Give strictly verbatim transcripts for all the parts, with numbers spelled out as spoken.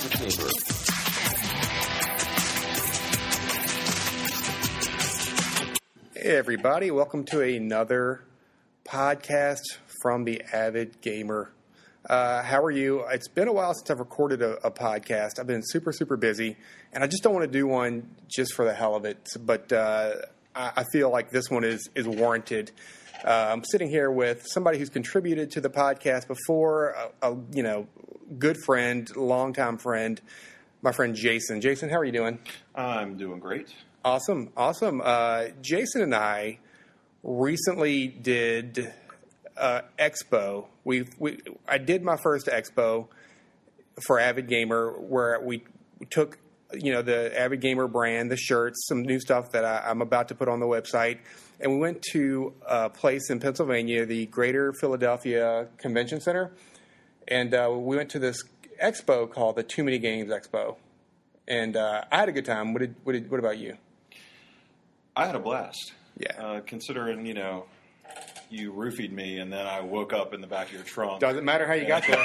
Gamer. Hey everybody, welcome to another podcast from the Avid Gamer. Uh, how are you? It's been a while since I've recorded a, a podcast. I've been super, super busy, and I just don't want to do one just for the hell of it, but uh, I, I feel like this one is, is warranted. Uh, I'm sitting here with somebody who's contributed to the podcast before, a, a you know, good friend, longtime friend, my friend Jason. Jason, how are you doing? I'm doing great. Awesome, awesome. Uh, Jason and I recently did uh, Expo. We we I did my first Expo for Avid Gamer, where we took you know the Avid Gamer brand, the shirts, some new stuff that I, I'm about to put on the website, and we went to a place in Pennsylvania, the Greater Philadelphia Convention Center, and uh, we went to this expo called the Too Many Games Expo, and uh, I had a good time. What did what did what about you? I had a blast. Yeah. Uh, considering, you know, you roofied me and then I woke up in the back of your trunk. Doesn't matter how you got there.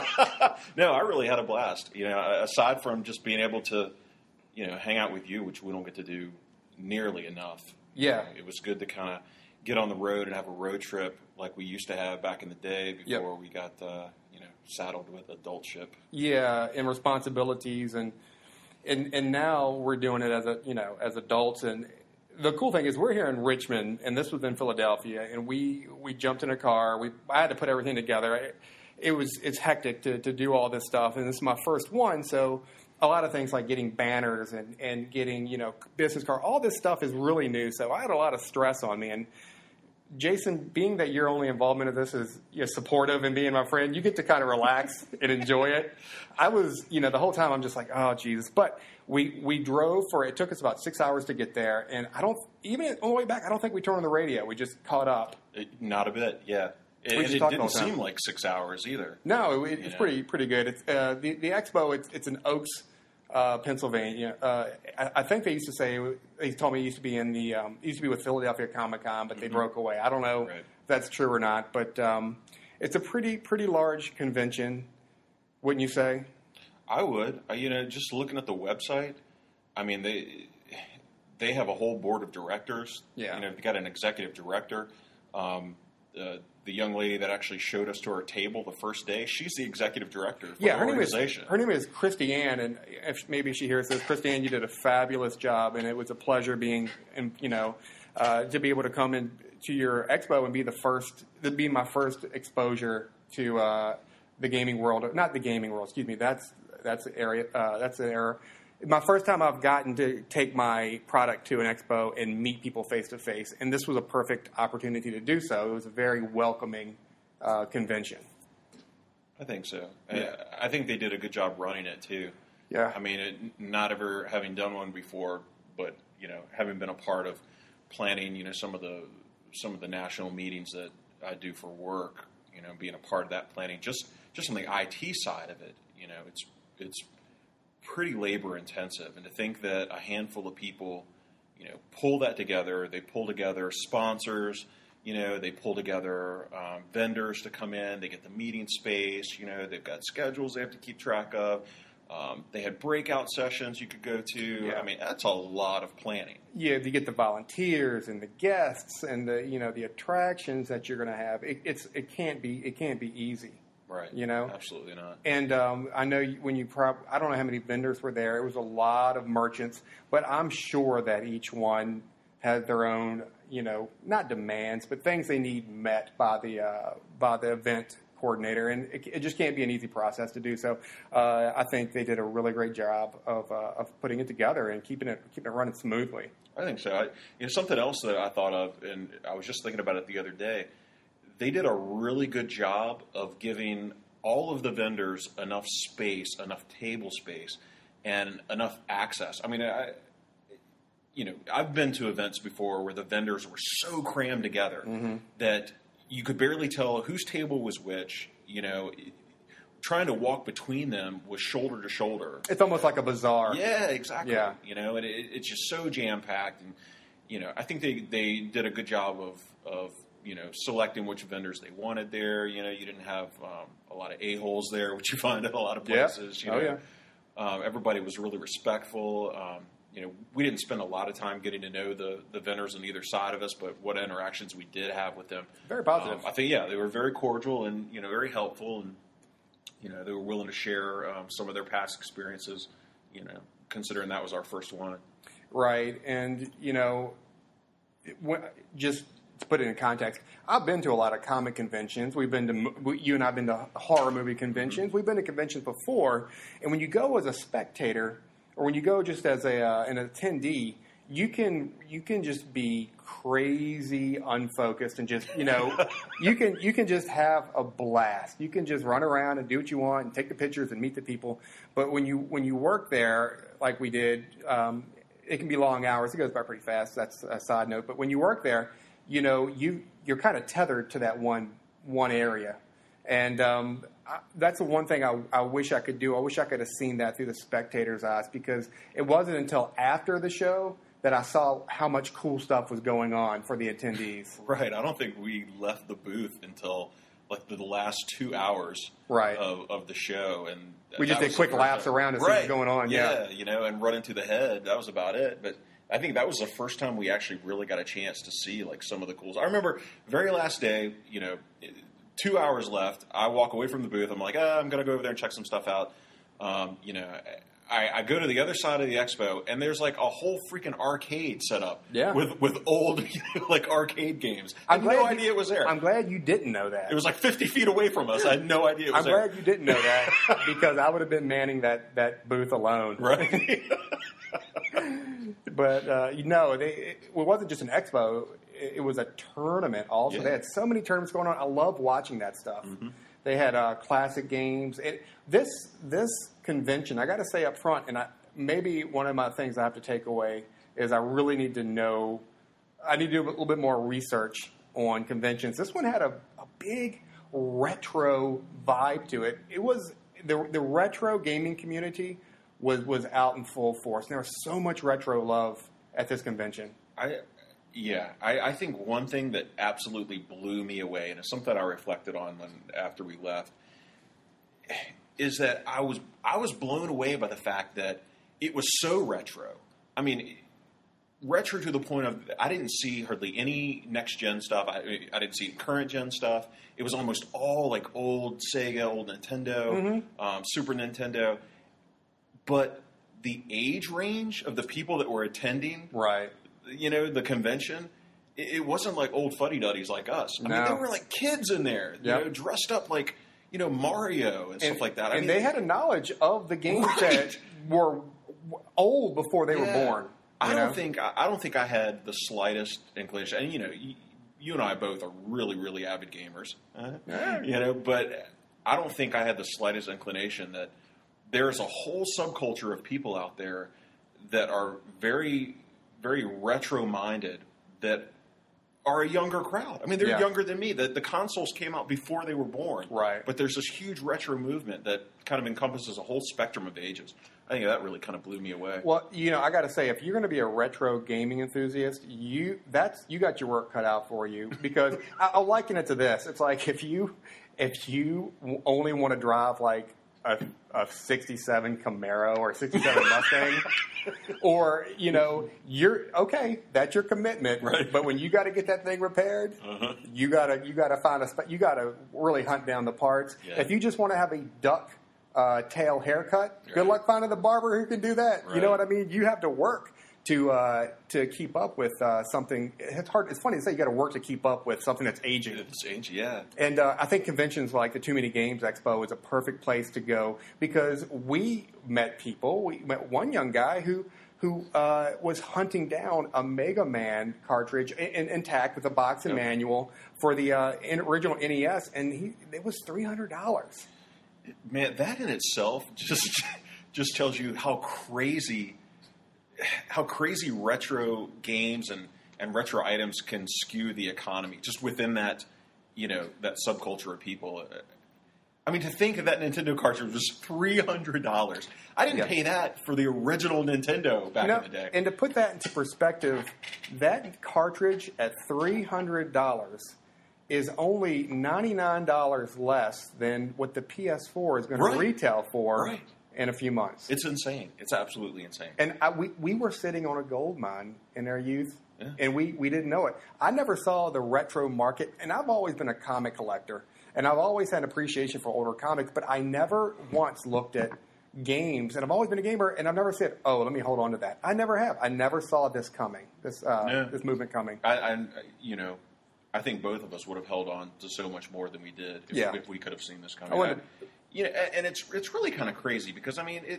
No, I really had a blast. You know, aside from just being able to, you know, hang out with you, which we don't get to do nearly enough. Yeah. You know, it was good to kind of get on the road and have a road trip like we used to have back in the day before Yep. we got, uh, you know, saddled with adultship. Yeah, and responsibilities, and and and now we're doing it as a you know as adults. And the cool thing is we're here in Richmond, and this was in Philadelphia, and we we jumped in a car. We I had to put everything together. It, it was it's hectic to to do all this stuff, and this is my first one, so a lot of things like getting banners and and getting you know business card, all this stuff is really new. So I had a lot of stress on me. And Jason, being that your only involvement of this is you know, supportive and being my friend, you get to kind of relax and enjoy it. I was, you know, the whole time I'm just like, oh, Jesus. But we we drove for, it took us about six hours to get there. And I don't, even on the way back, I don't think we turned on the radio. We just caught up. It, not a bit, yeah. It, We and just it talked didn't all the time. seem like six hours either. No, it, it's know? pretty pretty good. It's uh, the, the expo, it's, it's in Oaks, Uh, Pennsylvania. Uh, I, I think they used to say, they told me it used to be in the, um, it used to be with Philadelphia Comic Con, but they Mm-hmm. broke away. I don't know Right. if that's true or not, but um, it's a pretty, pretty large convention, wouldn't you say? I would. Uh, you know, just looking at the website, I mean, they they have a whole board of directors. Yeah. You know, they've got an executive director. Um, uh, the young lady that actually showed us to our table the first day, she's the executive director for Yeah, the her name is organization. her name is Christy Ann, and if maybe she hears this, Christy Ann, you did a fabulous job, and it was a pleasure being, in, you know, uh, to be able to come in to your expo and be the first, to be my first exposure to uh, the gaming world, not the gaming world, excuse me. That's that's an area, uh, that's an error. My first time I've gotten to take my product to an expo and meet people face to face, and this was a perfect opportunity to do so. It was a very welcoming uh, convention. I think so. Yeah. I, I think they did a good job running it too. Yeah. I mean, it, not ever having done one before, but you know, having been a part of planning, you know, some of the some of the national meetings that I do for work, you know, being a part of that planning, just just on the I T side of it, you know, it's it's pretty labor intensive, and to think that a handful of people, you know, pull that together, they pull together sponsors, you know, they pull together um, vendors to come in, they get the meeting space, you know, they've got schedules they have to keep track of. Um, they had breakout sessions you could go to. Yeah. I mean, that's a lot of planning. Yeah, you get the volunteers and the guests and the you know the attractions that you're going to have. It, it's it can't be it can't be easy. Right. You know? Absolutely not. And um, I know you- when you prob- I don't know how many vendors were there. It was a lot of merchants, but I'm sure that each one had their own, you know, not demands, but things they need met by the uh, by the event coordinator, and it, it just can't be an easy process to do. So uh, I think they did a really great job of uh, of putting it together and keeping it keeping it running smoothly. I think so. I, you know, something else that I thought of, and I was just thinking about it the other day. They did a really good job of giving all of the vendors enough space, enough table space, and enough access. I mean, I, you know, I've been to events before where the vendors were so crammed together mm-hmm. that you could barely tell whose table was which. You know, trying to walk between them was shoulder to shoulder. It's almost like a bazaar. Yeah, exactly. Yeah. You know, and it, it's just so jam packed, and you know, I think they, they did a good job of of you know, selecting which vendors they wanted there. You know, you didn't have um, a lot of a-holes there, which you find at a lot of places. Yeah. You know? Oh, yeah. Um, everybody was really respectful. Um, you know, we didn't spend a lot of time getting to know the, the vendors on either side of us, but what interactions we did have with them. Very positive. Um, I think, yeah, they were very cordial and, you know, very helpful. And, you know, they were willing to share um, some of their past experiences, you know, considering that was our first one. Right. And, you know, just to put it in context, I've been to a lot of comic conventions. We've been to, you and I have been to horror movie conventions. We've been to conventions before. And when you go as a spectator, or when you go just as a uh, an attendee, you can you can just be crazy unfocused and just, you know, you can you can just have a blast. You can just run around and do what you want and take the pictures and meet the people. But when you when you work there, like we did, um, it can be long hours. It goes by pretty fast. That's a side note. But when you work there, you know, you you're kind of tethered to that one one area. And um, I, that's the one thing I, I wish I could do. I wish I could have seen that through the spectators' eyes, because it wasn't until after the show that I saw how much cool stuff was going on for the attendees. Right. I don't think we left the booth until like the last two hours right. of, of the show. And we just did quick laps time. around and see right. what's going on. Yeah. yeah, you know, and run into the head. That was about it. But I think that was the first time we actually really got a chance to see like some of the cool. I remember very last day, you know, two hours left. I walk away from the booth. I'm like, oh, I'm going to go over there and check some stuff out. Um, you know, I, I go to the other side of the expo, and there's like a whole freaking arcade set up yeah. with with old you know, like arcade games. I had no you, idea it was there. I'm glad you didn't know that. It was like fifty feet away from us. I had no idea it was I'm there. I'm glad you didn't know that, because I would have been manning that, that booth alone. Right. But, uh, you know, they, it, it wasn't just an expo. It, it was a tournament also. Yeah. They had so many tournaments going on. I love watching that stuff. Mm-hmm. They had uh, classic games. It, this this convention, I got to say up front, and I, maybe one of my things I have to take away is I really need to know, I need to do a little bit more research on conventions. This one had a, a big retro vibe to it. It was, the, the retro gaming community was, was out in full force. There was so much retro love at this convention. I, yeah, I, I think one thing that absolutely blew me away, and it's something I reflected on when, after we left, is that I was I was blown away by the fact that it was so retro. I mean, retro to the point of I didn't see hardly any next gen stuff. I, I didn't see current gen stuff. It was almost all like old Sega, old Nintendo, mm-hmm. um, Super Nintendo. But the age range of the people that were attending, right? You know, the convention, it, it wasn't like old fuddy-duddies like us. I no. mean, there were like kids in there, you yep. know, dressed up like, you know, Mario and, and stuff like that. I and mean, they had a knowledge of the games right. that were old before they yeah. were born. I know? don't think I, I don't think I had the slightest inclination. And you know, you, you and I both are really, really avid gamers. Uh, yeah. You know, but I don't think I had the slightest inclination that there's a whole subculture of people out there that are very, very retro-minded that are a younger crowd. I mean, they're yeah. younger than me. The, the consoles came out before they were born. Right. But there's this huge retro movement that kind of encompasses a whole spectrum of ages. I think that really kind of blew me away. Well, you know, I got to say, if you're going to be a retro gaming enthusiast, you that's you got your work cut out for you, because I, I'll liken it to this. It's like if you if you only want to drive like a, a sixty-seven Camaro or sixty-seven Mustang, or, you know, you're okay, that's your commitment. Right. But when you got to get that thing repaired, uh-huh. you gotta you gotta find a you gotta really hunt down the parts. Yeah. If you just want to have a duck uh, tail haircut, right. good luck finding the barber who can do that. Right. You know what I mean? You have to work to uh, to keep up with uh, something. It's hard. It's funny to say you got to work to keep up with something that's aging. It's aging, yeah. And uh, I think conventions like the Too Many Games Expo is a perfect place to go, because we met people. We met one young guy who who uh, was hunting down a Mega Man cartridge in, in, intact with a box and yep. manual for the uh, in, original N E S, and he it was three hundred dollars. Man, that in itself just just tells you how crazy how crazy retro games and, and retro items can skew the economy just within that, you know, that subculture of people. I mean, to think of that Nintendo cartridge was three hundred dollars. I didn't yep. pay that for the original Nintendo back you know, in the day. And to put that into perspective, that cartridge at three hundred dollars is only ninety-nine dollars less than what the P S four is going Right. to retail for Right. in a few months. It's insane. It's absolutely insane. And I, we, we were sitting on a gold mine in our youth, yeah. and we, we didn't know it. I never saw the retro market, and I've always been a comic collector, and I've always had an appreciation for older comics, but I never once looked at games, and I've always been a gamer, and I've never said, oh, let me hold on to that. I never have. I never saw this coming, this uh, no. this movement coming. I, I, you know, I think both of us would have held on to so much more than we did if, yeah. if we could have seen this coming. I wanted, I, you know, and it's it's really kind of crazy because I mean, it.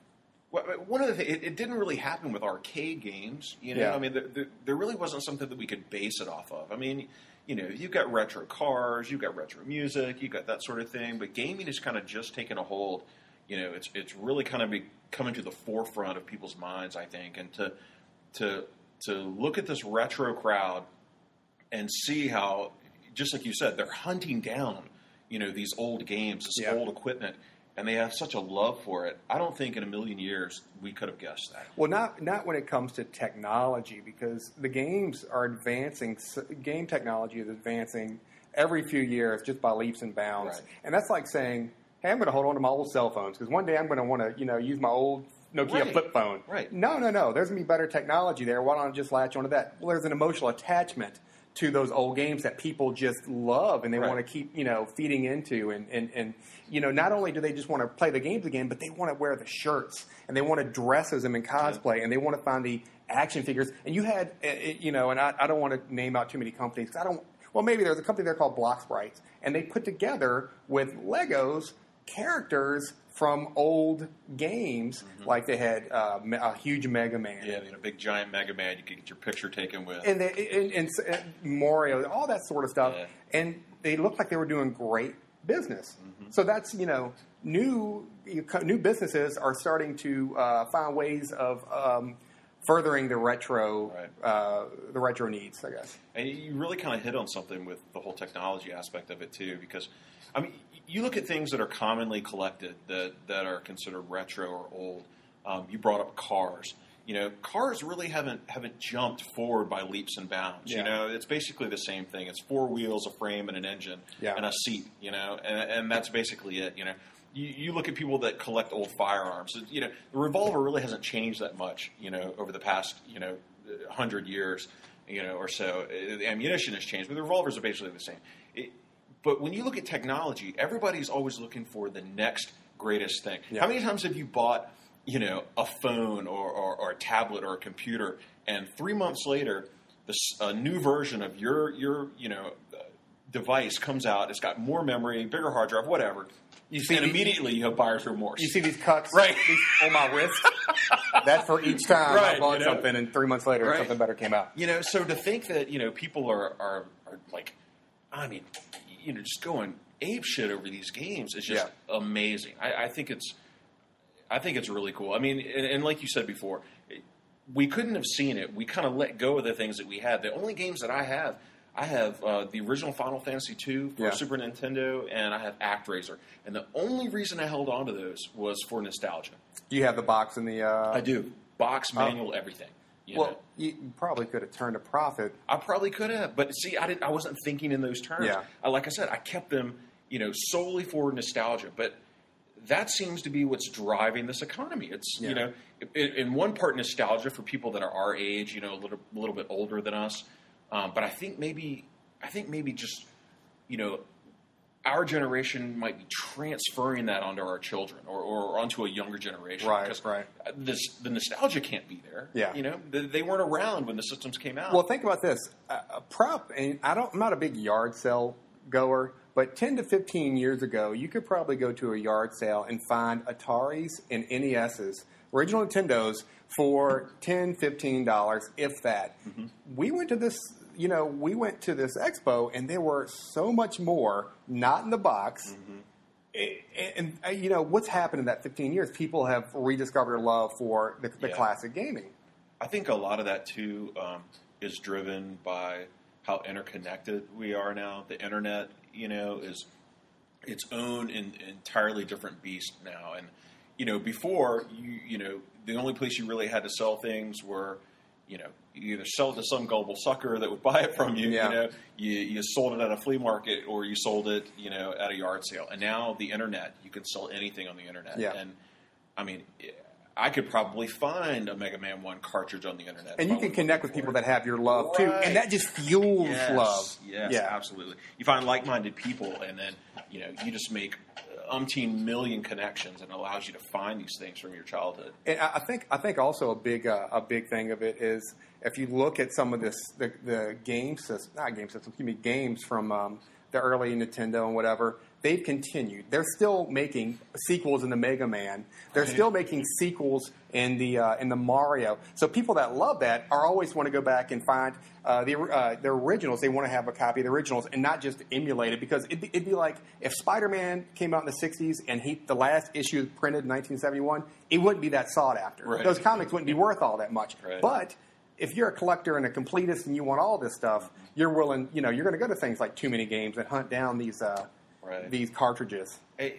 One of the things, it, it didn't really happen with arcade games. You know, yeah. I mean, there, there, there really wasn't something that we could base it off of. I mean, you know, you've got retro cars, you've got retro music, you've got that sort of thing, but gaming has kind of just taken a hold. You know, it's it's really kind of be coming to the forefront of people's minds, I think, and to to to look at this retro crowd and see how, just like you said, they're hunting down, you know, these old games, this yeah. old equipment, and they have such a love for it. I don't think in a million years we could have guessed that. Well, not not when it comes to technology, because the games are advancing. Game technology is advancing every few years just by leaps and bounds, Right. and that's like saying, hey, I'm going to hold on to my old cell phones because one day I'm going to want to, you know, use my old Nokia right. flip phone. Right. No, no, no. There's going to be better technology there. Why don't I just latch onto that? Well, there's an emotional attachment to those old games that people just love and they right. want to keep, you know, feeding into. And, and, and, you know, not only do they just want to play the games again, but they want to wear the shirts and they want to dress as them in cosplay yeah. and they want to find the action figures. And you had, you know, and I, I don't want to name out too many companies because I don't, well, maybe there's a company there called Block Sprites and they put together with Legos characters from old games, mm-hmm. like they had uh, a huge Mega Man. Yeah, they had a big giant Mega Man you could get your picture taken with. And, they, and, and, and Mario, all that sort of stuff. Yeah. And they looked like they were doing great business. Mm-hmm. So that's, you know, new new businesses are starting to uh, find ways of um, furthering the retro right. uh, the retro needs, I guess. And you really kind of hit on something with the whole technology aspect of it, too, because, I mean, you look at things that are commonly collected that, that are considered retro or old. Um, you brought up cars. You know, cars really haven't haven't jumped forward by leaps and bounds. Yeah. You know, it's basically the same thing. It's four wheels, a frame, and an engine, yeah. and a seat. You know, and, and that's basically it. You know, you, you look at people that collect old firearms. You know, the revolver really hasn't changed that much. You know, over the past you know hundred years, you know, or so. The ammunition has changed, but the revolvers are basically the same. It, But when you look at technology, everybody's always looking for the next greatest thing. Yeah. How many times have you bought, you know, a phone or, or, or a tablet or a computer, and three months later, this a new version of your your you know uh, device comes out. It's got more memory, bigger hard drive, whatever. You see, and these, immediately you have buyer's remorse. You see these cuts right. these, on my wrist. That's for each time right, I bought you know? something, and three months later right. something better came out. You know, so to think that you know people are are, are like, I mean. You know, just going ape shit over these games is just yeah. amazing. I, I think it's, I think it's really cool. I mean, and, and like you said before, we couldn't have seen it. We kind of let go of the things that we had. The only games that I have, I have uh, the original Final Fantasy two for yeah. Super Nintendo, and I have ActRaiser. And the only reason I held on to those was for nostalgia. Do you have the box and the? Uh... I do. Box, manual, oh. everything. You well, know. you probably could have turned a profit. I probably could have, but see, I didn't. I wasn't thinking in those terms. Yeah. I, like I said, I kept them, you know, solely for nostalgia. But that seems to be what's driving this economy. It's yeah. you know, in, in one part nostalgia for people that are our age, you know, a little, a little bit older than us. Um, but I think maybe, I think maybe just, you know, our generation might be transferring that onto our children or, or onto a younger generation. Right, because right. This, the nostalgia can't be there. Yeah. You know, they, they weren't around when the systems came out. Well, think about this. Uh, a prop, and I don't, I'm not a big yard sale goer, but ten to fifteen years ago, you could probably go to a yard sale and find Ataris and N E S's, original Nintendos, for ten dollars, fifteen dollars, if that. Mm-hmm. We went to this... You know, we went to this expo, and there were so much more not in the box. Mm-hmm. And, and, you know, what's happened in that fifteen years? People have rediscovered a love for the, the yeah. classic gaming. I think a lot of that, too, um, is driven by how interconnected we are now. The Internet, you know, is its own and entirely different beast now. And, you know, before, you you know, the only place you really had to sell things were, you know, you either sell it to some gullible sucker that would buy it from you, yeah. you know, you, you sold it at a flea market or you sold it, you know, at a yard sale. And now the Internet, you can sell anything on the Internet. Yeah. And I mean, I could probably find a Mega Man one cartridge on the internet. And you can connect with people that have your love, right. too. And that just fuels yes, love. Yes, yeah. absolutely. You find like-minded people, and then, you know, you just make umpteen million connections, and it allows you to find these things from your childhood. And I think I think also a big uh, a big thing of it is if you look at some of this the, the game system, not game system, excuse me, games from um, the early Nintendo and whatever, they've continued. They're still making sequels in the Mega Man. They're right. still making sequels in the uh, in the Mario. So people that love that are always want to go back and find uh, the uh, the originals. They want to have a copy of the originals and not just emulate it, because it'd be, it'd be like if Spider-Man came out in the sixties and he the last issue printed in nineteen seventy-one, it wouldn't be that sought after. Right. Those comics wouldn't be worth all that much. Right. But if you're a collector and a completist and you want all this stuff, you're willing. You know, you're going to go to things like Too Many Games and hunt down these. Uh, Right. These cartridges. I,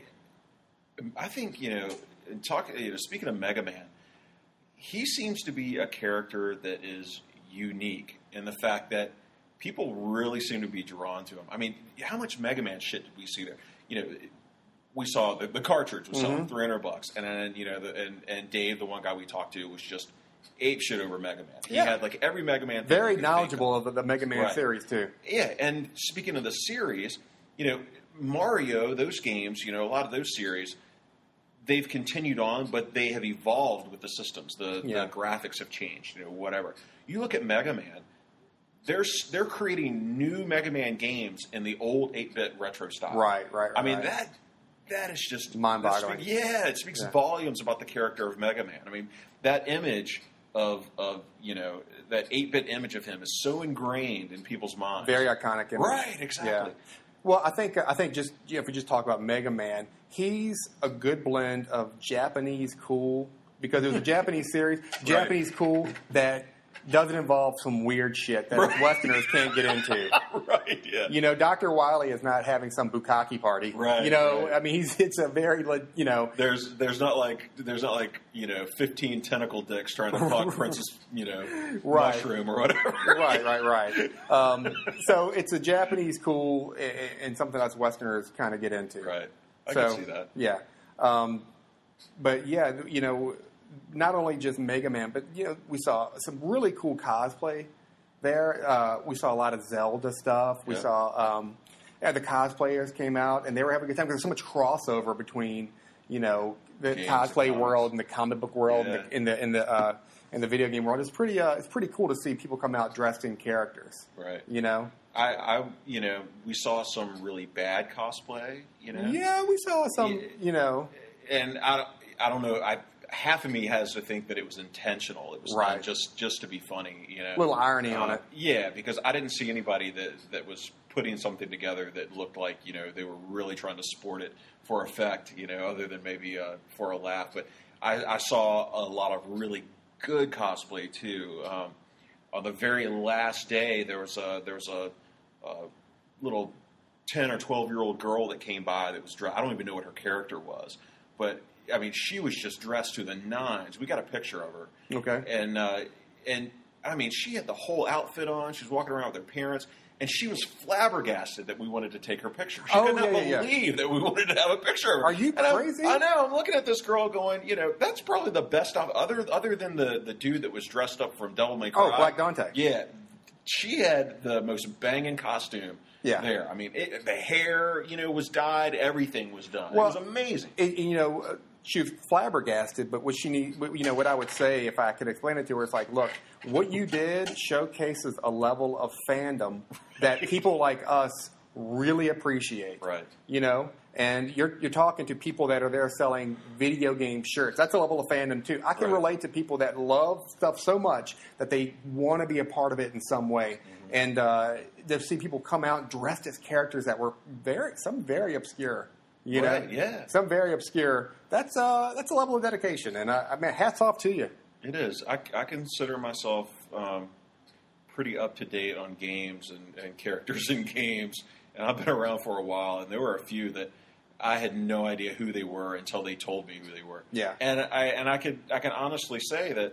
I think, you know, talk, you know, speaking of Mega Man, he seems to be a character that is unique in the fact that people really seem to be drawn to him. I mean, how much Mega Man shit did we see there? You know, we saw the, the cartridge was selling mm-hmm. three hundred bucks, and then you know, the, and and Dave, the one guy we talked to, was just ape shit over Mega Man. He yeah. had like every Mega Man. Thing Very knowledgeable of the, the Mega Man right. series too. Yeah, and speaking of the series, you know. Mario, those games, you know, a lot of those series, they've continued on, but they have evolved with the systems. The, yeah. the graphics have changed, you know, whatever. You look at Mega Man, they're, they're creating new Mega Man games in the old eight-bit retro style. Right, right, right. I mean, that that is just... mind-boggling. Speak, yeah, it speaks yeah. volumes about the character of Mega Man. I mean, that image of, of you know, that eight-bit image of him is so ingrained in people's minds. Very iconic image. Right, exactly. Yeah. Well, I think I think just you know, if we just talk about Mega Man, he's a good blend of Japanese cool, because it was a Japanese series, Japanese right. cool that doesn't involve some weird shit that right. Westerners can't get into. Right, yeah. You know, Doctor Wily is not having some bukkake party. Right. You know, right. I mean, he's it's a very, you know. There's there's not like, there's not like, you know, fifteen tentacle dicks trying to fuck Princess, you know, right. Mushroom or whatever. Right, right, right. Um, so it's a Japanese cool and, and something us Westerners kind of get into. Right. I so, can see that. Yeah. Um, but yeah, you know, not only just Mega Man, but you know, we saw some really cool cosplay there. Uh, we saw a lot of Zelda stuff. We yeah. saw um, yeah, the cosplayers came out, and they were having a good time because there's so much crossover between you know the Games cosplay world and the comic book world, yeah. and the, in the in the uh, in the video game world. It's pretty uh, it's pretty cool to see people come out dressed in characters. Right. You know. I, I, you know, we saw some really bad cosplay. You know. Yeah, we saw some. Yeah. You know. And I, I don't know. I. Half of me has to think that it was intentional. It was right. not just, just to be funny, you know. A little irony uh, on it. Yeah, because I didn't see anybody that, that was putting something together that looked like, you know, they were really trying to sport it for effect, you know, other than maybe uh, for a laugh. But I, I saw a lot of really good cosplay, too. Um, on the very last day, there was a, there was a, a little ten or twelve-year-old girl that came by that was dressed. I don't even know what her character was, but... I mean, she was just dressed to the nines. We got a picture of her. Okay. And, uh, and I mean, she had the whole outfit on. She was walking around with her parents. And she was flabbergasted that we wanted to take her picture. She oh, could not yeah, believe yeah. that we wanted to have a picture of her. Are you and crazy? I know. I'm looking at this girl going, you know, that's probably the best of, other other than the, the dude that was dressed up from Devil May Cry. Oh, Black Dante. Yeah. She had the most banging costume. Yeah. There. I mean, it, the hair, you know, was dyed. Everything was done. Well, it was amazing. It, you know, uh, she was flabbergasted, but what she need, you know, what I would say if I could explain it to her is like, look, what you did showcases a level of fandom that people like us really appreciate. Right. You know, and you're you're talking to people that are there selling video game shirts. That's a level of fandom too. I can right. relate to people that love stuff so much that they want to be a part of it in some way. Mm-hmm. And uh, to see people come out dressed as characters that were very some very obscure. You right, know, yeah. Some very obscure. That's uh, that's a level of dedication, and I, I mean, hats off to you. It is. I, I consider myself um, pretty up to date on games and, and characters in games, and I've been around for a while. And there were a few that I had no idea who they were until they told me who they were. Yeah, and I and I could I can honestly say that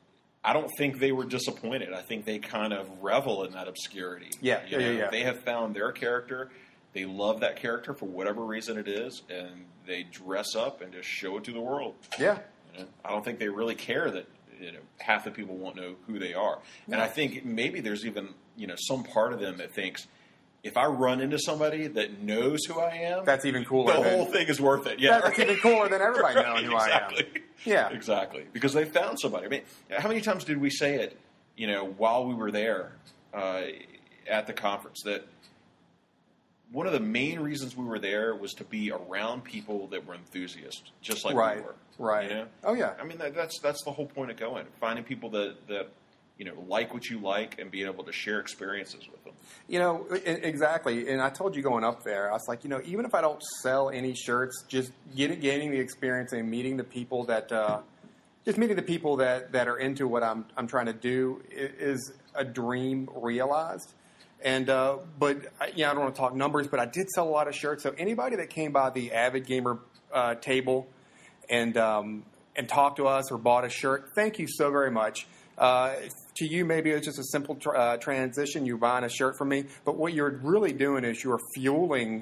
I don't think they were disappointed. I think they kind of revel in that obscurity. Yeah, you yeah, know, yeah, yeah. They have found their character. they love that character for whatever reason it is, and they dress up and just show it to the world. Yeah. You know, I don't think they really care that you know half the people won't know who they are, and Yeah. I think maybe there's even you know some part of them that thinks, if I run into somebody that knows who I am, That's even cooler. the than, whole thing is worth it. Yeah, that- that's right. even cooler than everybody Right, knowing who exactly. I am. Yeah. Exactly. Because they found somebody. I mean, how many times did we say it, you know, while we were there uh, at the conference, that one of the main reasons we were there was to be around people that were enthusiasts, just like Right. we were. Right. You know? Oh, yeah. I mean, that, that's that's the whole point of going. Finding people that, that, you know, like what you like and being able to share experiences with them. You know, e- exactly. And I told you going up there, I was like, you know, even if I don't sell any shirts, just getting, gaining the experience and meeting the people that, uh, just meeting the people that, that are into what I'm I'm trying to do i- is a dream realized. And uh, but I- yeah, I don't want to talk numbers, but I did sell a lot of shirts. So anybody that came by the Avid Gamer uh, table and um, and talked to us or bought a shirt, thank you so very much. Uh, to you, maybe it's just a simple tr- uh, transition. You're buying a shirt from me, but what you're really doing is you're fueling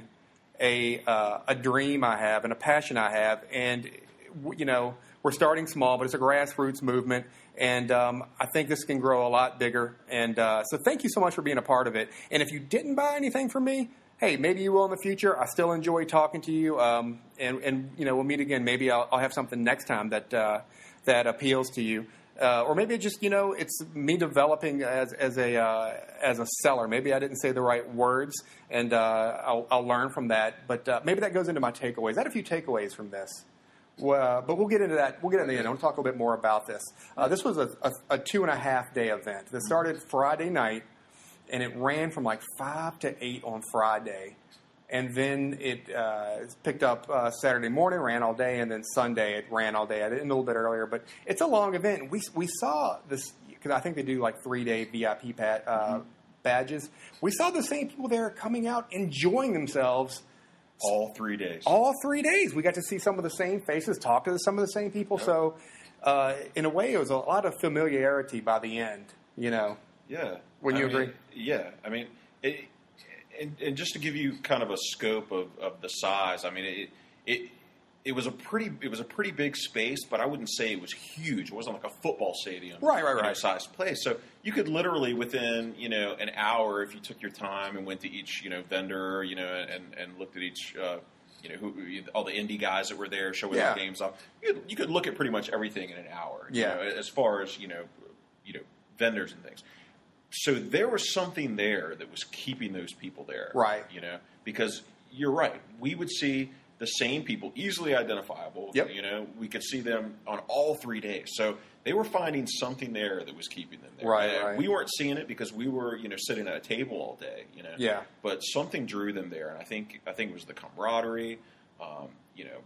a uh, a dream I have and a passion I have, and you know we're starting small, but it's a grassroots movement, and um, I think this can grow a lot bigger. And uh, so, thank you so much for being a part of it. And if you didn't buy anything from me, hey, maybe you will in the future. I still enjoy talking to you, um, and and you know we'll meet again. Maybe I'll, I'll have something next time that uh, that appeals to you. Uh, or maybe it just you know it's me developing as as a uh, as a seller. Maybe I didn't say the right words, and uh, I'll, I'll learn from that. But uh, maybe that goes into my takeaways. I had a few takeaways from this, well, but we'll get into that. We'll get into the end. I want to talk a little bit more about this. Uh, this was a, a, a two and a half day event that started Friday night, and it ran from like five to eight on Friday. And then it uh, picked up uh, Saturday morning, ran all day, and then Sunday it ran all day. I did it a little bit earlier, but it's a long event. We we saw this because I think they do like three day V I P pat, uh, mm-hmm. badges. We saw the same people there coming out, enjoying themselves all three days. All three days, we got to see some of the same faces, talk to some of the same people. Yep. So, uh, in a way, it was a lot of familiarity by the end. You know. Yeah. Wouldn't you I mean, agree? Yeah. I mean. It, And, and just to give you kind of a scope of, of the size, I mean, it, it it was a pretty it was a pretty big space, but I wouldn't say it was huge. It wasn't like a football stadium, right, right, right, you know, sized place. So you could literally within you know an hour, if you took your time and went to each you know vendor, you know, and, and looked at each uh, you know who all the indie guys that were there showing yeah. their games off. You could, you could look at pretty much everything in an hour. Yeah, you know, as far as you know, you know, vendors and things. So there was something there that was keeping those people there. Right. You know, because you're right. We would see the same people, easily identifiable. Yep. You know, we could see them on all three days. So they were finding something there that was keeping them there. Right, and right. We weren't seeing it because we were, you know, sitting at a table all day, you know. Yeah. But something drew them there. And I think I think it was the camaraderie, um, you know,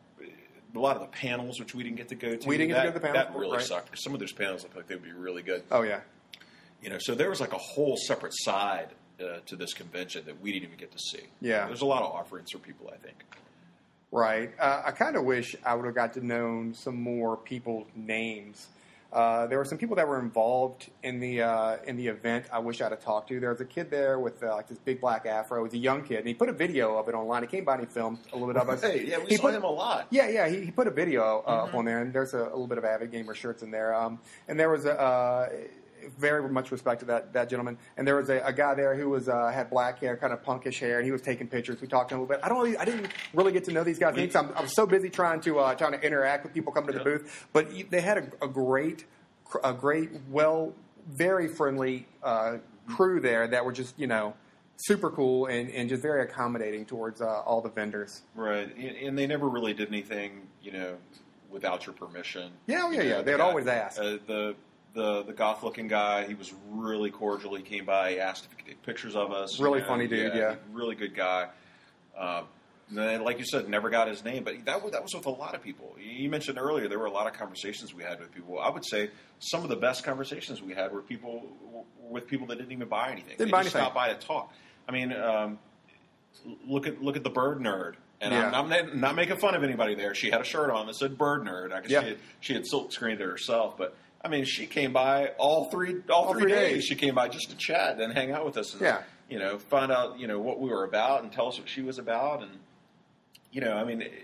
a lot of the panels, which we didn't get to go to. We didn't that, get to go to the panels. That really right. sucked because some of those panels looked like they would be really good. Oh, yeah. You know, so there was like a whole separate side uh, to this convention that we didn't even get to see. Yeah. There's a lot of offerings for people, I think. Right. Uh, I kind of wish I would have got to know some more people's names. Uh, there were some people that were involved in the uh, in the event. I wish I'd have talked to. There was a kid there with uh, like this big black afro. It was a young kid, and he put a video of it online. He came by and he filmed a little bit of us. Hey, yeah, we he saw put, him a lot. Yeah, yeah. He, he put a video uh, Mm-hmm. up on there, and there's a, a little bit of Avid Gamer shirts in there. Um, and there was a. Uh, very much respect to that, that gentleman. And there was a, a guy there who was uh, had black hair, kind of punkish hair, and he was taking pictures. We talked to him a little bit. I don't, really, I didn't really get to know these guys. We, I'm, I was so busy trying to uh, trying to interact with people coming to yep. the booth. But they had a, a great, a great, well, very friendly uh, crew there that were just you know super cool and, and just very accommodating towards uh, all the vendors. Right, and they never really did anything, you know, without your permission. Yeah, oh, yeah, you know, yeah. They'd the guy, always ask. Uh, the the the goth looking guy, he was really cordial. He came by, he asked if he could take pictures of us. Really you know, funny dude, yeah. Really good guy. Uh, and then, like you said, never got his name, but that was, that was with a lot of people. You mentioned earlier there were a lot of conversations we had with people. I would say some of the best conversations we had were people with people that didn't even buy anything. Didn't they buy just anything. stopped by to talk. I mean, um, look at look at the bird nerd. And Yeah. I'm, I'm not making fun of anybody there. She had a shirt on that said bird nerd. I guess Yeah. she had, she had silk screened it herself, but I mean, she came by all three all, All three, three days. days. She came by just to chat and hang out with us. And, Yeah. you know, find out, you know, what we were about and tell us what she was about. And, you know, I mean, it,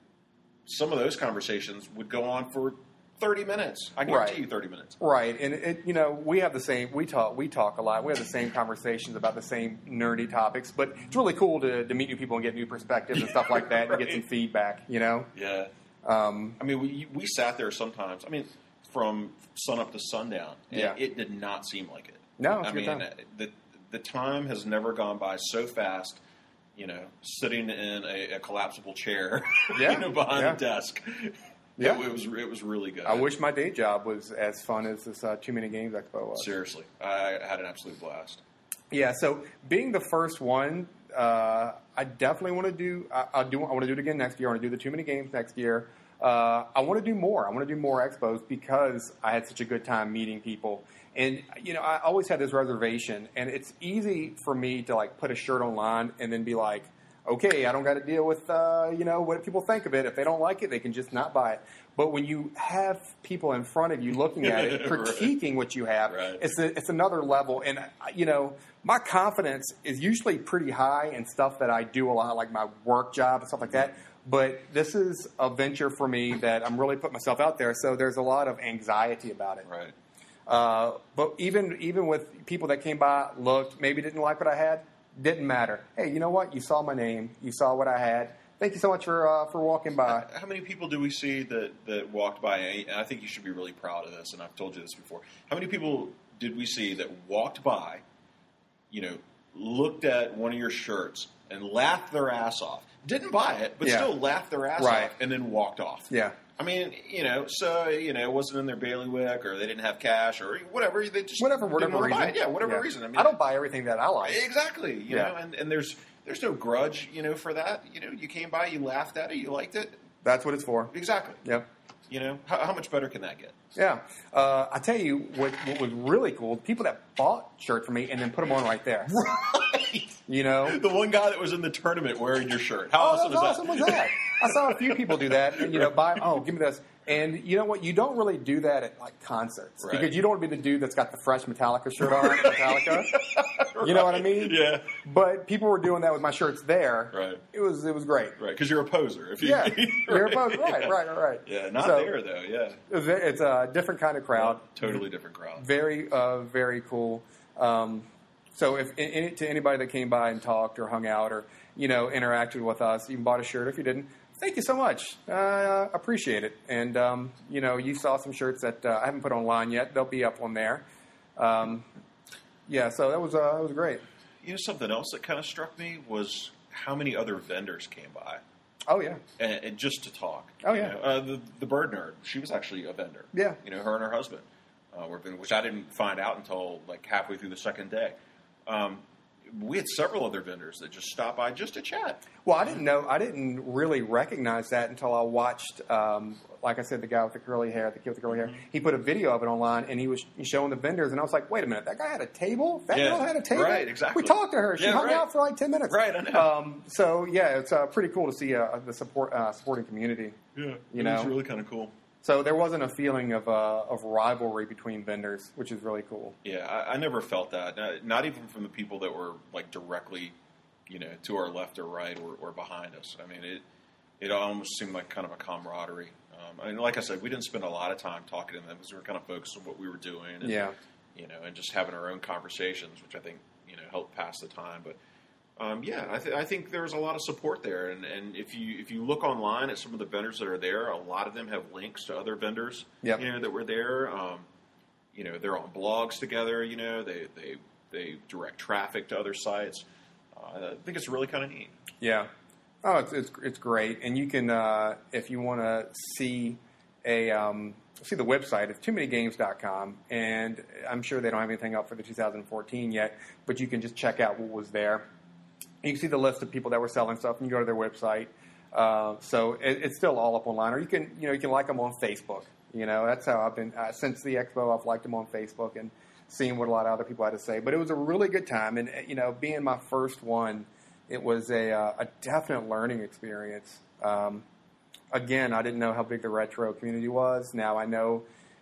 some of those conversations would go on for thirty minutes. I guarantee Right. you thirty minutes. Right, and it, you know, we have the same. We talk. We talk a lot. We have the same conversations about the same nerdy topics. But it's really cool to, to meet new people and get new perspectives and stuff like that, and get Right. some feedback. You know. Yeah. Um, I mean, we we sat there sometimes. I mean, from sun up to sundown, and Yeah. it did not seem like it. No, it's I a good mean, time. the the time has never gone by so fast. You know, sitting in a, a collapsible chair, Yeah. you know, behind Yeah. a desk. Yeah. it, it was it was really good. I wish my day job was as fun as this uh, Too Many Games Expo was. Seriously, I had an absolute blast. Yeah, so being the first one, uh, I definitely want to do. I, I do. I want to do it again next year. I want to do the Too Many Games next year. Uh, I want to do more. I want to do more expos because I had such a good time meeting people. And you know, I always had this reservation, and it's easy for me to like put a shirt online and then be like, okay, I don't got to deal with uh, you know what people think of it. If they don't like it, they can just not buy it. But when you have people in front of you looking at it, Right. critiquing what you have, Right. it's a, it's another level. And you know, my confidence is usually pretty high in stuff that I do a lot, like my work job and stuff like that. But this is a venture for me that I'm really putting myself out there. So there's a lot of anxiety about it. Right. Uh, but even even with people that came by, looked, maybe didn't like what I had, didn't matter. Hey, you know what? You saw my name. You saw what I had. Thank you so much for uh, for walking by. How many people do we see that, that walked by? And I think you should be really proud of this, and I've told you this before. How many people did we see that walked by, you know, looked at one of your shirts and laughed their ass off? Didn't buy it, but Yeah. still laughed their ass Right. off and then walked off. Yeah. I mean, you know, so, you know, it wasn't in their bailiwick or they didn't have cash or whatever. They just Whatever, didn't whatever want to reason. buy it. Yeah, whatever Yeah. reason. I mean, I don't buy everything that I like. Exactly. You Yeah. know, and, and there's there's no grudge, you know, for that. You know, you came by, you laughed at it, you liked it. That's what it's for. Exactly. Yep. You know, how, how much better can that get? Yeah. Uh, I tell you what, what was really cool, people that bought shirts from me and then put them on right there. Right. You know? The one guy that was in the tournament wearing your shirt. How Oh, awesome how is awesome that? was that? I saw a few people do that. And, you know, buy, oh, give me this. And you know what? You don't really do that at like concerts Right. because you don't want to be the dude that's got the fresh Metallica shirt on. Metallica. You know what I mean? Yeah. But people were doing that with my shirts there. Right. It was it was great. Right, because you're a poser. If you, Yeah, you're right. both right, right, right, right. Yeah, not So, there though. Yeah, It's a- it's a different kind of crowd. totally different crowd. Very, uh, very cool. Um, so, if any, to anybody that came by and talked or hung out or you know interacted with us, even bought a shirt. If you didn't, thank you so much. Uh, appreciate it. And um, you know, you saw some shirts that uh, I haven't put online yet. They'll be up on there. Um, yeah, so that was uh, that was great. You know, something else that kind of struck me was how many other vendors came by, Oh yeah, and, and just to talk. Oh, You yeah. know, uh, the the bird nerd. She was actually a vendor. Yeah. You know, her and her husband uh, were, which I didn't find out until like halfway through the second day. Um, we had several other vendors that just stopped by just to chat. Well, I didn't know. I didn't really recognize that until I watched. Um, like I said, the guy with the curly hair, the kid with the curly hair. He put a video of it online, and he was showing the vendors. And I was like, "Wait a minute, that guy had a table. That Yeah, girl had a table. right, exactly. We talked to her. She Yeah, hung right. out for like ten minutes. Right, I know. Um, so yeah, it's uh, pretty cool to see uh, the support uh, supporting community. Yeah, You it know. was really kind of cool. So there wasn't a feeling of uh, of rivalry between vendors, which is really cool. Yeah, I, I never felt that. Not, not even from the people that were like directly, you know, to our left or right or, or behind us. I mean, it it almost seemed like kind of a camaraderie. Um, I mean, like I said, we didn't spend a lot of time talking to them because we were kind of focused on what we were doing. And, Yeah. You know, and just having our own conversations, which I think you know helped pass the time. But um, yeah, I, th- I think there was a lot of support there. And, and if you if you look online at some of the vendors that are there, a lot of them have links to other vendors. Yep. You know that were there. Um, you know, they're on blogs together. You know, they they they direct traffic to other sites. Uh, I think it's really kind of neat. Yeah. Oh, it's it's, it's great, and you can uh, if you want to see a um, see the website. It's too many games dot com, and I'm sure they don't have anything up for the two thousand fourteen yet, but you can just check out what was there. You can see the list of people that were selling stuff, and you go to their website. Uh, so it, it's still all up online, or you can you know you can like them on Facebook. You know that's how I've been uh, since the expo. I've liked them on Facebook and seen what a lot of other people had to say. But it was a really good time, and you know being my first one. It was a, uh, a definite learning experience. Um, again, I didn't know how big the retro community was. Now I know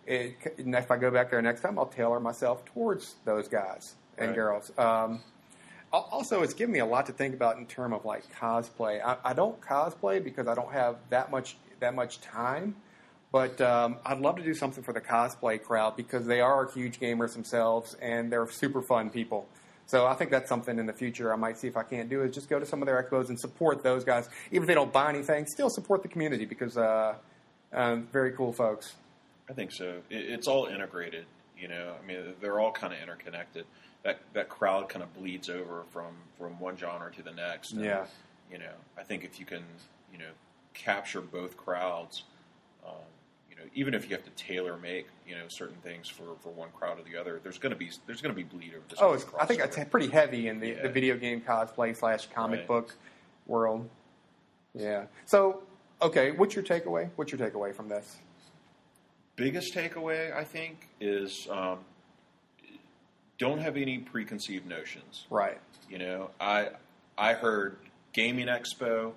it, if I go back there next time, I'll tailor myself towards those guys and Right. girls. Um, also, it's given me a lot to think about in terms of like cosplay. I, I don't cosplay because I don't have that much that much time, but um, I'd love to do something for the cosplay crowd because they are huge gamers themselves and they're super fun people. So I think that's something in the future I might see if I can't do is just go to some of their expos and support those guys. Even if they don't buy anything, still support the community because uh, um, very cool folks. I think so. It, it's all integrated. You know, I mean, they're all kind of interconnected. That that crowd kind of bleeds over from, from one genre to the next. And, Yeah. You know, I think if you can, you know, capture both crowds, um, you know, even if you have to tailor make, you know, certain things for, for one crowd or the other, there's going to be there's going to be bleed over. There's Oh, gonna it's, be I think crossover. it's pretty heavy in the, Yeah. the video game cosplay slash comic Right. book world. Yeah. So, okay, what's your takeaway? What's your takeaway from this? Biggest takeaway, I think, is um, don't have any preconceived notions. Right. You know, I I heard Gaming Expo.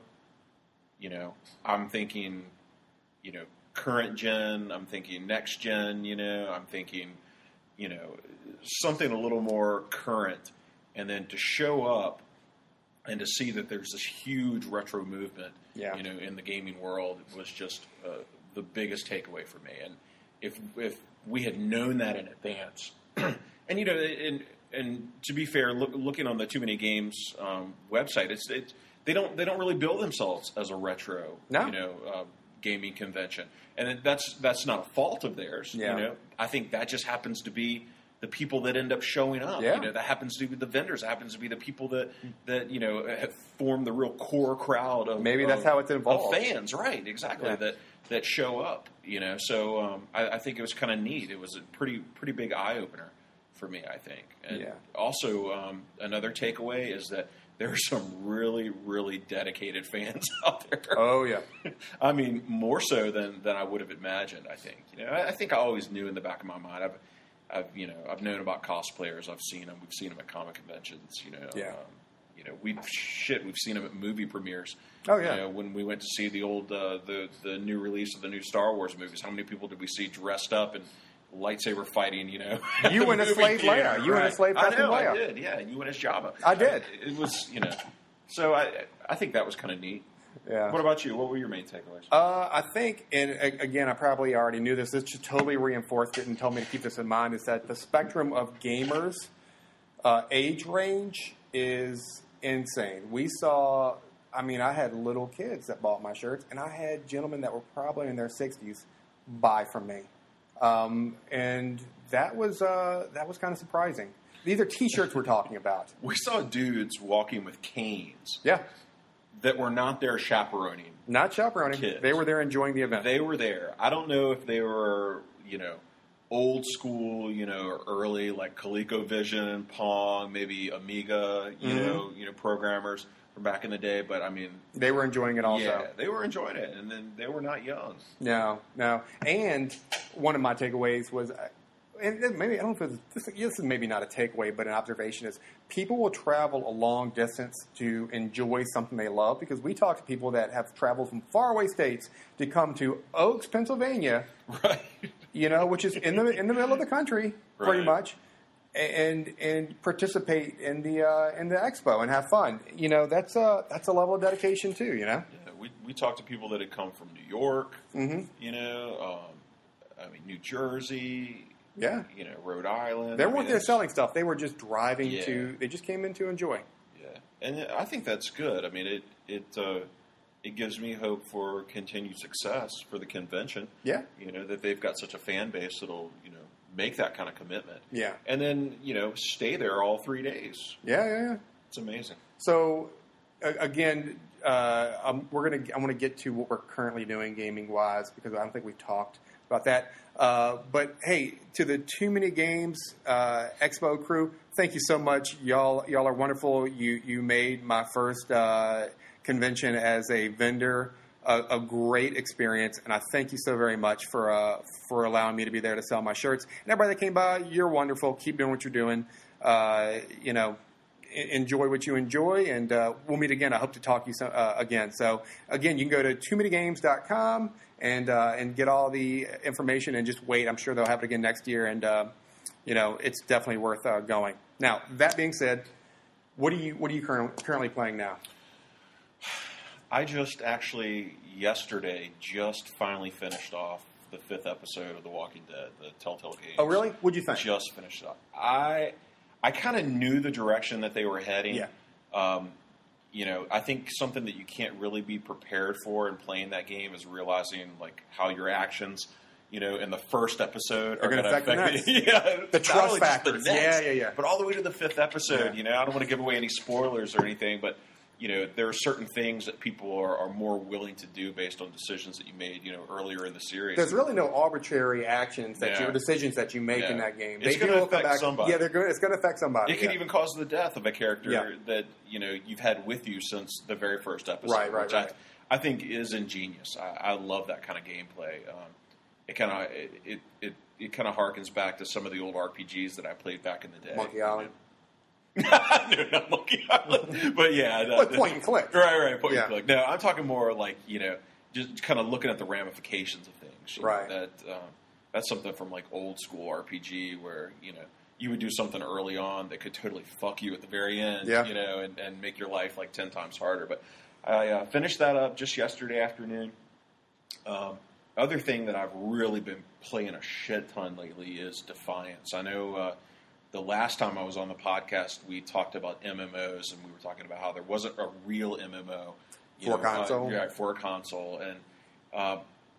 You know, I'm thinking, you know, current gen. I'm thinking next gen. You know, I'm thinking, you know, something a little more current. And then to show up and to see that there's this huge retro movement, Yeah. you know, in the gaming world was just uh, the biggest takeaway for me. And if if we had known that in advance, and you know, and and to be fair, look, looking on the Too Many Games um, website, it's it's they don't they don't really bill themselves as a retro, No. you know, uh, gaming convention, and that's that's not a fault of theirs. Yeah. You know, I think that just happens to be the people that end up showing up. Yeah. You know, that happens to be the vendors. That happens to be the people that that you know have formed the real core crowd of Maybe that's of, how it's evolved. of fans, right? Exactly. Yeah. That that show up. You know, so um, I, I think it was kind of neat. It was a pretty pretty big eye opener for me, I think. And Yeah. also um, another takeaway is that there are some really really dedicated fans out there. Oh, yeah. I mean, more so than, than I would have imagined. I think. You know, I, I think I always knew in the back of my mind. I've, I've, you know, I've known about cosplayers. I've seen them. We've seen them at comic conventions. You know, Yeah. um, you know, we shit. We've seen them at movie premieres. Oh, yeah. You know, when we went to see the old, uh, the the new release of the new Star Wars movies, how many people did we see dressed up and lightsaber fighting? You know, You at went the as movie Slave theater, Leia. You went as Slave I Captain know, Leia. I did. Yeah, and you went as Jabba. I did. It was, you know. So I I think that was kind of neat. Yeah. What about you? What were your main takeaways? Uh, I think, and a- again, I probably already knew this. This just totally reinforced it and told me to keep this in mind. Is that the spectrum of gamers, uh, age range is insane. We saw. I mean, I had little kids that bought my shirts, and I had gentlemen that were probably in their sixties buy from me, um, and that was uh, that was kind of surprising. These are T-shirts we're talking about. We saw dudes walking with canes Yeah, that were not there chaperoning. not chaperoning. Kids. They were there enjoying the event. They were there. I don't know if they were, you know, old school, you know, or early like ColecoVision, Pong, maybe Amiga, you Mhm. know, you know, programmers from back in the day. But I mean, They were enjoying it also. yeah, they were enjoying it, and then they were not young. No, no. And one of my takeaways was, uh, and then maybe I don't know if it's, this, this is maybe not a takeaway, but an observation is people will travel a long distance to enjoy something they love because we talk to people that have traveled from faraway states to come to Oaks, Pennsylvania, Right. you know, which is in the in the middle of the country, pretty Right. much, and and participate in the uh, in the expo and have fun. You know, that's a that's a level of dedication too. You know. Yeah, we we talked to people that had come from New York, Mm-hmm. you know, um, I mean New Jersey, Yeah. you know, Rhode Island. They I weren't mean, there it's- selling stuff. They were just driving Yeah. to. They just came in to enjoy. Yeah, and I think that's good. I mean, it it uh, it gives me hope for continued success for the convention. Yeah. You know that they've got such a fan base that'll you know make that kind of commitment. Yeah. and then you know stay there all three days. Yeah, yeah, yeah. It's amazing. So, uh, again, uh, um, we're gonna. I want to get to what we're currently doing gaming wise because I don't think we've talked about that. Uh, but hey, to the Too Many Games uh, Expo crew, thank you so much. Y'all, y'all are wonderful. You you made my first uh, convention as a vendor a, a great experience, and I thank you so very much for uh, for allowing me to be there to sell my shirts. And everybody that came by, you're wonderful. Keep doing what you're doing. Uh, you know. enjoy what you enjoy, and uh, we'll meet again. I hope to talk to you so, uh, again. So, again, you can go to too many games dot com and uh, and get all the information and just wait. I'm sure they'll have it again next year, and uh, you know it's definitely worth uh, going. Now, that being said, what are you what are you current, currently playing now? I just actually yesterday just finally finished off the fifth episode of The Walking Dead, the Telltale Games. Oh, really? What'd you think? Just finished up. I I kind of knew the direction that they were heading. Yeah. Um, you know, I think something that you can't really be prepared for in playing that game is realizing like how your actions, you know, in the first episode are going to affect, affect the, yeah, the trust factor. Yeah, yeah, yeah. But all the way to the fifth episode, yeah. you know, I don't want to give away any spoilers or anything, but you know, there are certain things that people are, are more willing to do based on decisions that you made, you know, earlier in the series. There's really no arbitrary actions that yeah. you, decisions that you make yeah. in that game. It's they going to come affect back, somebody. Yeah, they're good. It's going to affect somebody. It could yeah. even cause the death of a character yeah. that you know you've had with you since the very first episode. Right, right, which right. I, I think is ingenious. I, I love that kind of gameplay. Um, it kind of it it, it, it kind of harkens back to some of the old R P Gs that I played back in the day. Monkey Island. No, not Monkey Island. But yeah. The, but point and click. Right, right, point yeah. and click. No, I'm talking more like, you know, just kind of looking at the ramifications of things. You right. know, that um, That's something from like old school R P G where, you know, you would do something early on that could totally fuck you at the very end, yeah. you know, and, and make your life like ten times harder. But I uh, finished that up just yesterday afternoon. Um, other thing that I've really been playing a shit ton lately is Defiance. I know uh, the last time I was on the podcast, we talked about M M Os, and we were talking about how there wasn't a real M M O for a console. Uh, yeah, for a console, and uh,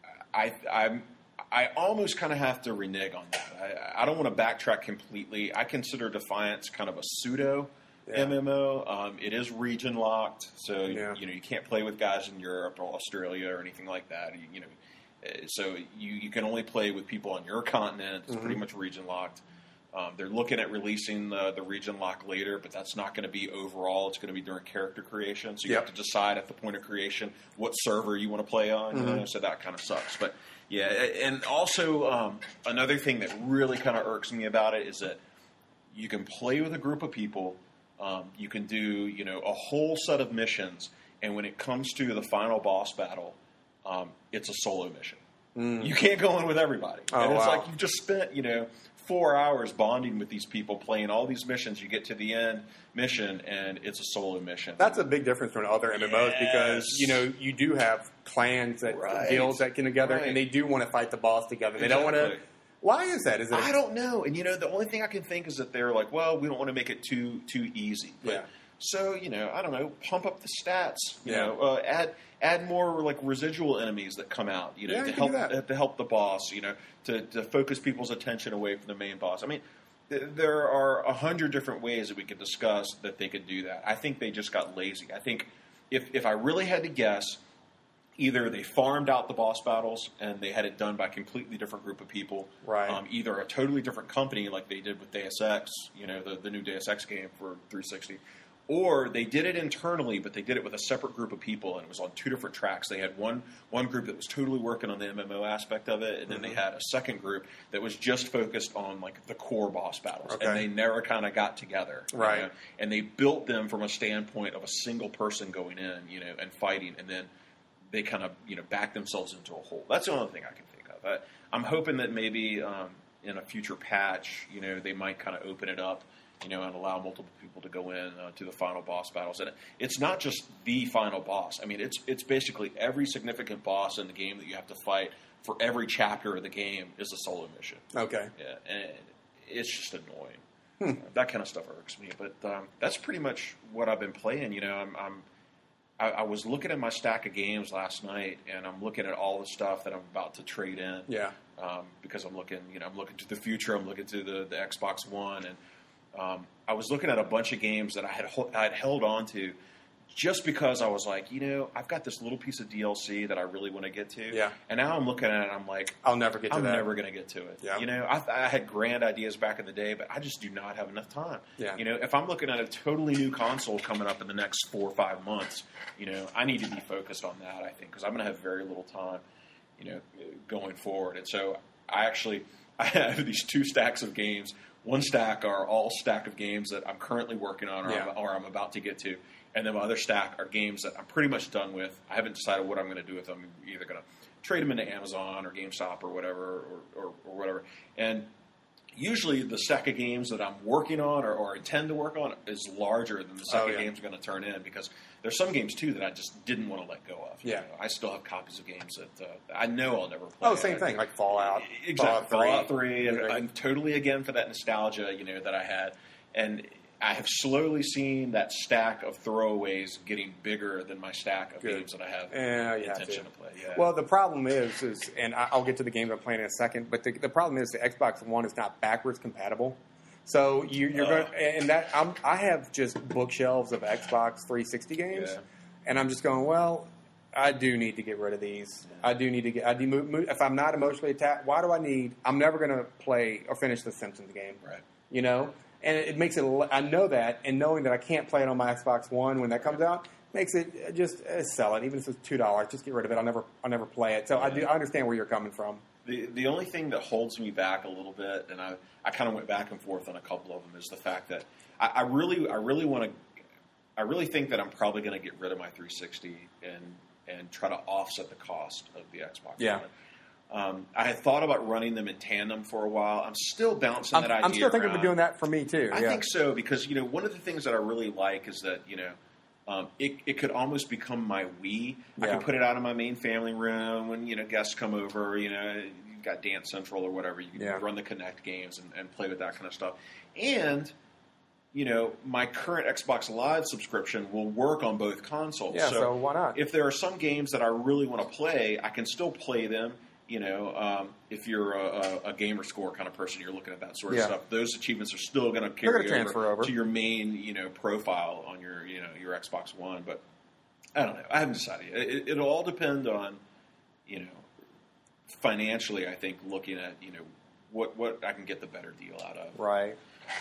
I, I'm. I almost kind of have to renege on that. I, I don't want to backtrack completely. I consider Defiance kind of a pseudo yeah. M M O. Um, it is region locked, so yeah. you know you can't play with guys in Europe or Australia or anything like that. You, you know, so you, you can only play with people on your continent. It's mm-hmm. pretty much region locked. Um, they're looking at releasing the, the region lock later, but that's not going to be overall. It's going to be during character creation. So you yep. have to decide at the point of creation what server you want to play on. Mm-hmm. You know, so that kind of sucks. But yeah, and also um, another thing that really kind of irks me about it is that you can play with a group of people. Um, you can do you know a whole set of missions, and when it comes to the final boss battle, um, it's a solo mission. Mm. You can't go in with everybody, oh, and it's wow. like you've just spent you know. four hours bonding with these people, playing all these missions. You get to the end mission, and it's a solo mission. That's a big difference from other M M Os yes. because, you know, you do have clans, that right. guilds that get together, right. and they do want to fight the boss together. They exactly. don't want to... Why is that? Is it? A, I don't know. And, you know, the only thing I can think is that they're like, well, we don't want to make it too too easy. But, yeah. So, you know, I don't know, pump up the stats. You yeah. know, uh, add... Add more like residual enemies that come out, you know, yeah, to you help uh, to help the boss, you know, to, to focus people's attention away from the main boss. I mean, th- there are a hundred different ways that we could discuss that they could do that. I think they just got lazy. I think if if I really had to guess, either they farmed out the boss battles and they had it done by a completely different group of people, right? Um, either a totally different company like they did with Deus Ex, you know, the the new Deus Ex game for three sixty. Or they did it internally, but they did it with a separate group of people, and it was on two different tracks. They had one one group that was totally working on the M M O aspect of it, and then mm-hmm. they had a second group that was just focused on like the core boss battles. Okay. And they never kind of got together, right? You know? And they built them from a standpoint of a single person going in, you know, and fighting, and then they kind of you know back themselves into a hole. That's the only thing I can think of. I, I'm hoping that maybe um, in a future patch, you know, they might kind of open it up. You know, and allow multiple people to go in uh, to the final boss battles. And it's not just the final boss. I mean, it's it's basically every significant boss in the game that you have to fight for every chapter of the game is a solo mission. Okay. Yeah, and it's just annoying. Hmm. Uh, that kind of stuff irks me. But um, that's pretty much what I've been playing. You know, I'm, I'm I, I was looking at my stack of games last night, and I'm looking at all the stuff that I'm about to trade in. Yeah. Um, because I'm looking, you know, I'm looking to the future. I'm looking to the, the Xbox One, and Um, I was looking at a bunch of games that I had I had held on to just because I was like, you know, I've got this little piece of D L C that I really want to get to. Yeah. And now I'm looking at it and I'm like, I'll never get to I'm that. I'm never going to get to it. Yeah. You know, I, I had grand ideas back in the day, but I just do not have enough time. Yeah. You know, if I'm looking at a totally new console coming up in the next four or five months, you know, I need to be focused on that, I think, because I'm going to have very little time, you know, going forward. And so I actually... I have these two stacks of games. one stack are all stack of games that I'm currently working on or, Yeah. I'm, or I'm about to get to. And then my other stack are games that I'm pretty much done with. I haven't decided what I'm going to do with them. I'm either going to trade them into Amazon or GameStop or whatever, or, or, or whatever. And usually the stack of games that I'm working on or, or intend to work on is larger than the stack Oh, of yeah. games I'm going to turn in, because there's some games, too, that I just didn't want to let go of. You Yeah. know, I still have copies of games that uh, I know I'll never play. Oh, same I- thing, like Fallout. Exactly. Fallout three. three. And Right. I'm totally again for that nostalgia, you know, that I had. And I have slowly seen that stack of throwaways getting bigger than my stack of Good. games that I have Yeah, you have intention to. to. play. Yeah. Well, the problem is, is, and I- I'll get to the games I'm playing in a second, but the, the problem is the Xbox One is not backwards compatible. So you, you're Uh. going, and that I'm, I have just bookshelves of Xbox three sixty games, Yeah. and I'm just going, well, I do need to get rid of these. I do need to get. I do move, move, if I'm not emotionally attached, why do I need? I'm never going to play or finish the Simpsons game. Right. You know, and it, it makes it. a l- I know that, and knowing that I can't play it on my Xbox One when that comes out makes it just uh, sell it. Even if it's two dollars, just get rid of it. I'll never. I'll never play it. So I do. I understand where you're coming from. The the only thing that holds me back a little bit, and I, I kind of went back and forth on a couple of them, is the fact that I, I really I really want to I really think that I'm probably going to get rid of my three sixty and and try to offset the cost of the Xbox Yeah. One. Um, I had thought about running them in tandem for a while. I'm still bouncing I'm, that idea I'm still thinking around. of doing that for me too. I yeah. think so, because you know one of the things that I really like is that you know um, it, it could almost become my Wii. I Yeah. can put it out in my main family room when you know guests come over. You know, you've got Dance Central or whatever. You can Yeah. run the Kinect games and, and play with that kind of stuff. And you know, my current Xbox Live subscription will work on both consoles. Yeah, so why not? If there are some games that I really want to play, I can still play them. You know, um, if you're a, a, a gamer score kind of person, you're looking at that sort of Yeah. stuff. Those achievements are still going to They're carry gonna transfer over. to your main, you know, profile on your, you know, your Xbox One. But I don't know. I haven't decided yet. It, it'll all depend on, you know, financially. I think looking at, you know, what what I can get the better deal out of. Right.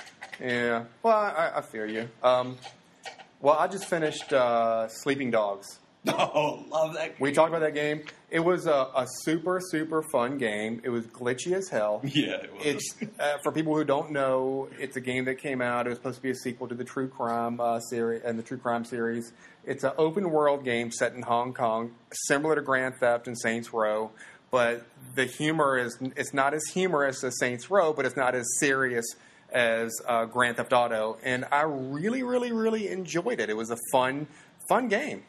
Yeah. Well, I, I feel you. Um, well, I just finished uh, Sleeping Dogs. Oh, love that. We talked about that game. It was a, a super, super fun game. It was glitchy as hell. Yeah, it was. It's uh, for people who don't know. It's a game that came out. It was supposed to be a sequel to the True Crime uh, series and the True Crime series. It's an open world game set in Hong Kong, similar to Grand Theft and Saints Row. But the humor is it's not as humorous as Saints Row, but it's not as serious as uh, Grand Theft Auto. And I really, really, really enjoyed it. It was a fun, fun game.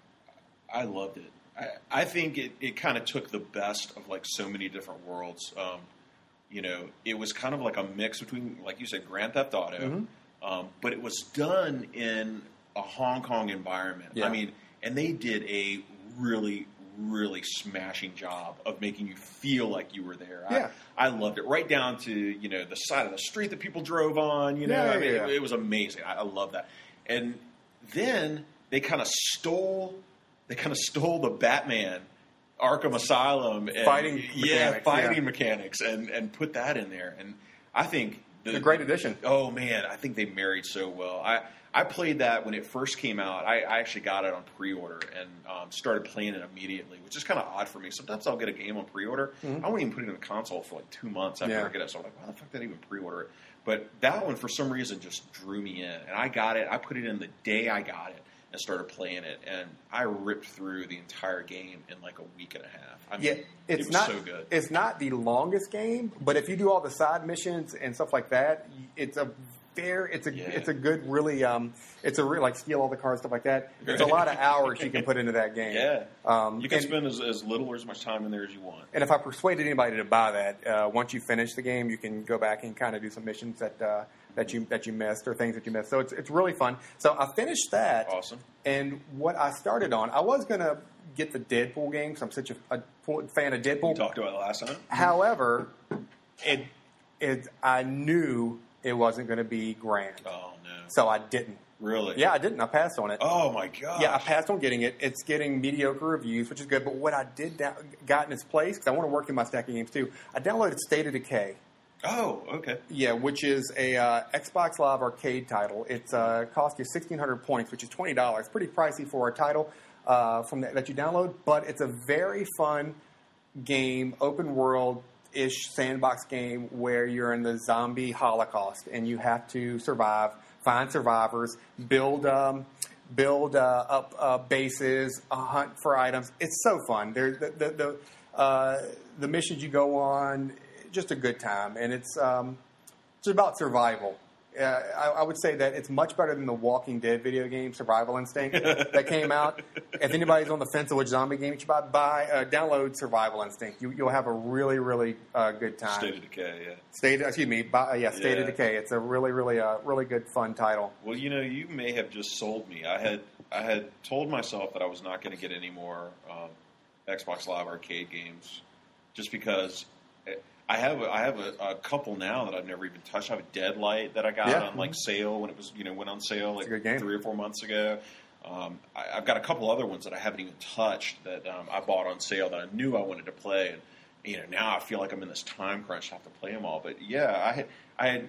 I loved it. I, I think it, it kind of took the best of like so many different worlds. Um, you know, it was kind of like a mix between, like you said, Grand Theft Auto, Mm-hmm. um, but it was done in a Hong Kong environment. Yeah. I mean, and they did a really, really smashing job of making you feel like you were there. Yeah. I, I loved it. Right down to, you know, the side of the street that people drove on, you know, Yeah, I mean, yeah, it, yeah. it was amazing. I, I love that. And then they kind of stole They kind of stole the Batman Arkham Asylum and Fighting yeah, mechanics, fighting yeah. mechanics, and, and put that in there. And I think the, It's a great addition. Oh man, I think they married so well. I I played that when it first came out. I, I actually got it on pre-order and um, started playing it immediately, which is kind of odd for me. Sometimes I'll get a game on pre-order. I won't even put it in the console for like two months after Yeah. I get it. So I'm like, why the fuck did I even pre-order it? But that one, for some reason, just drew me in. And I got it. I put it in the day I got it and started playing it. And I ripped through the entire game in like a week and a half. I mean, Yeah, it it's was not so good. It's not the longest game, but if you do all the side missions and stuff like that, it's a very it's a Yeah. it's a good really um it's a real like steal all the cars stuff like that. It's a lot of hours you can put into that game. Yeah. um, You can and, spend as, as little or as much time in there as you want. and if I persuaded anybody to buy that, uh, once you finish the game, you can go back and kind of do some missions that uh, that you that you missed or things that you missed. So it's it's really fun. So I finished that. Awesome. And what I started on, I was gonna get the Deadpool game because I'm such a, a fan of Deadpool. We talked about it last time. However, it it I knew it wasn't going to be grand, Oh no! so I didn't. Really? Yeah, I didn't. I passed on it. Oh my god! Yeah, I passed on getting it. It's getting mediocre reviews, which is good. But what I did da- got in its place, because I want to work in my stacking games too, I downloaded State of Decay. Oh, okay. Yeah, which is a uh, Xbox Live Arcade title. It's uh, cost you sixteen hundred points, which is twenty dollars. Pretty pricey for a title uh, from that, that you download, but it's a very fun game, open world, ish sandbox game where you're in the zombie holocaust and you have to survive, find survivors, build um, build uh, up uh, bases, uh, hunt for items. It's so fun. There, the the the, uh, the missions you go on, just a good time, and it's um, it's about survival. Uh, I, I would say that it's much better than the Walking Dead video game, Survival Instinct, that came out. If anybody's on the fence of which zombie game you should buy, buy uh, download Survival Instinct. You, you'll have a really, really uh, good time. State of Decay, yeah. State, excuse me, buy, uh, yeah, State yeah. of Decay. It's a really, really, uh, really good, fun title. Well, you know, you may have just sold me. I had I had told myself that I was not going to get any more um, Xbox Live Arcade games, just because. It, I have a, I have a, a couple now that I've never even touched. I have a Deadlight that I got yeah. on like sale when it was you know went on sale like three or four months ago. Um, I, I've got a couple other ones that I haven't even touched that um, I bought on sale that I knew I wanted to play, and you know now I feel like I'm in this time crunch to have to play them all. But yeah, I had I had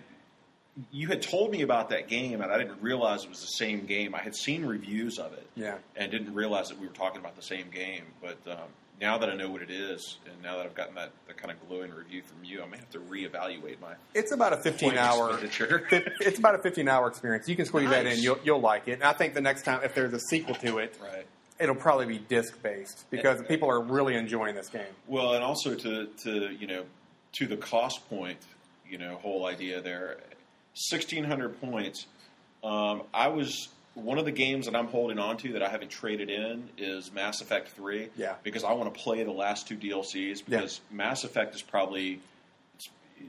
you had told me about that game, and I didn't realize it was the same game. I had seen reviews of it, yeah, and didn't realize that we were talking about the same game, but. Um, Now that I know what it is, and now that I've gotten that, that kind of glowing review from you, I may have to reevaluate my. It's about a fifteen hour. It's about a fifteen hour experience. You can squeeze nice. that in. You'll you'll like it. And I think the next time, if there's a sequel to it, right. it'll probably be disc based because and, people are really enjoying this game. Well, and also to to you know to the cost point, you know, whole idea there, sixteen hundred points. Um, I was. One of the games that I'm holding on to that I haven't traded in is Mass Effect three. Yeah. Because I want to play the last two D L Cs because yeah. Mass Effect is probably it's,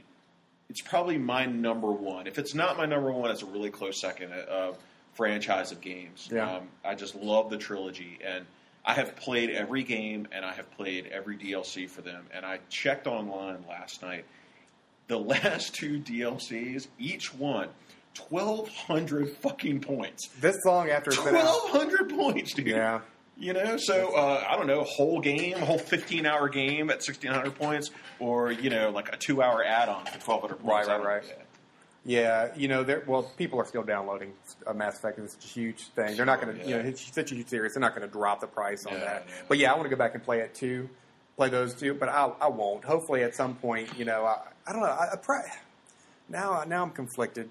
it's probably my number one. If it's not my number one, it's a really close second uh, franchise of games. Yeah. Um, I just love the trilogy, and I have played every game and I have played every D L C for them. And I checked online last night. The last two D L Cs, each one. Twelve hundred fucking points. This long after it's been out. Twelve hundred points, dude. Yeah. You know, so uh, I don't know, a whole game, a whole fifteen hour game at sixteen hundred points, or you know, like a two hour add on for twelve hundred points. Right, right, right. Yeah, you know, well, people are still downloading uh, Mass Effect. It's a huge thing. They're Sure, not going to, yeah. you know, it's such a huge series. They're not going to drop the price on Yeah, that. yeah. But yeah, I want to go back and play it too, play those two. But I, I won't. Hopefully, at some point, you know, I, I don't know. I, I pray, now, now I'm conflicted.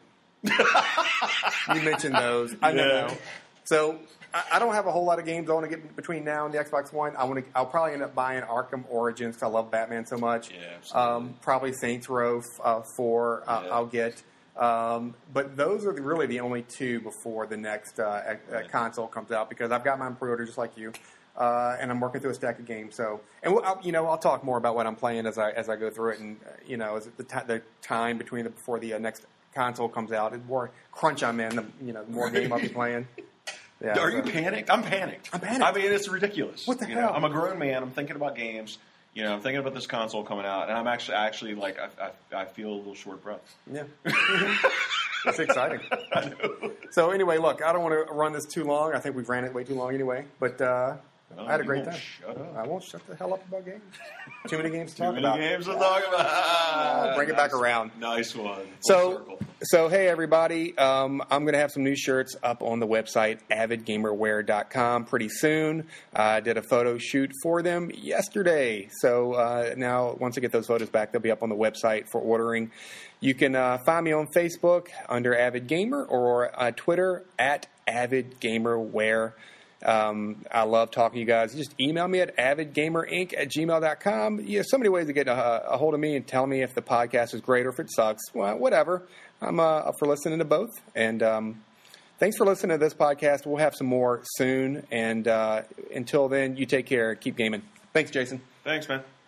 You mentioned those. I know. Yeah. So I, I don't have a whole lot of games I want to get between now and the Xbox One. I want to. I'll probably end up buying Arkham Origins because I love Batman so much. Yeah, absolutely. Um, probably Saints Row uh, four. Uh, Yeah. I'll get. Um, but those are the, really the only two before the next uh, uh, Right. console comes out because I've got mine pre-ordered just like you, uh, and I'm working through a stack of games. So, and we'll, I'll, you know, I'll talk more about what I'm playing as I as I go through it, and uh, you know, as the, t- the time between the before the uh, next console comes out, the more crunch I'm in, the you know, the more game I'll be playing. Yeah, Are so. you panicked? I'm panicked. I'm panicked. I mean, it's ridiculous. What the you hell? Know, I'm a grown man. I'm thinking about games. You know, I'm thinking about this console coming out, and I'm actually, actually like, I, I, I feel a little short breath. Yeah. It's exciting. I know. So anyway, look, I don't want to run this too long. I think we've ran it way too long anyway. But uh, Oh, I had a you great won't time. Shut up. I won't shut the hell up about games. Too many games to Too talk many about. games to talk about. Bring it back around. Nice one. Full So, circle. so hey everybody, um, I'm going to have some new shirts up on the website avid gamer wear dot com pretty soon. I uh, did a photo shoot for them yesterday, so uh, now once I get those photos back, they'll be up on the website for ordering. You can uh, find me on Facebook under Avid Gamer or uh, Twitter at Avid Gamer Wear. Um, I love talking to you guys. Just email me at avid gamer inc at gmail dot com. You have so many ways to get a, a hold of me and tell me if the podcast is great or if it sucks. Well, whatever. I'm uh, up for listening to both. And um, thanks for listening to this podcast. We'll have some more soon. And uh, until then, you take care. Keep gaming. Thanks, Jason. Thanks, man.